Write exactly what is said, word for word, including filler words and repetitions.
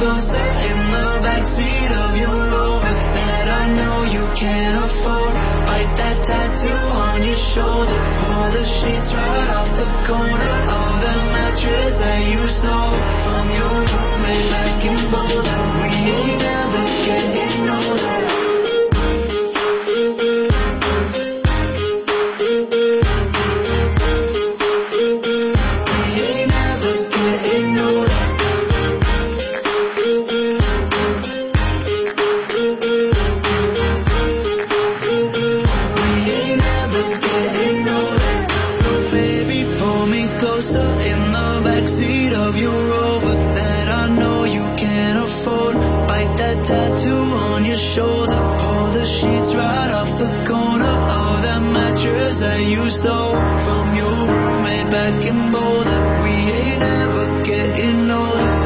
closer in the backseat of your Rover that I know you can't afford. Bite that tattoo on your shoulder, pull the sheets right off the corner of the mattress that you stole from your roommate back in Boulder. We ain't never getting older. In the backseat of your Rover that I know you can't afford. Bite that tattoo on your shoulder, pull the sheets right off the corner of that mattress that you stole from your roommate back in Boulder. We ain't ever getting older.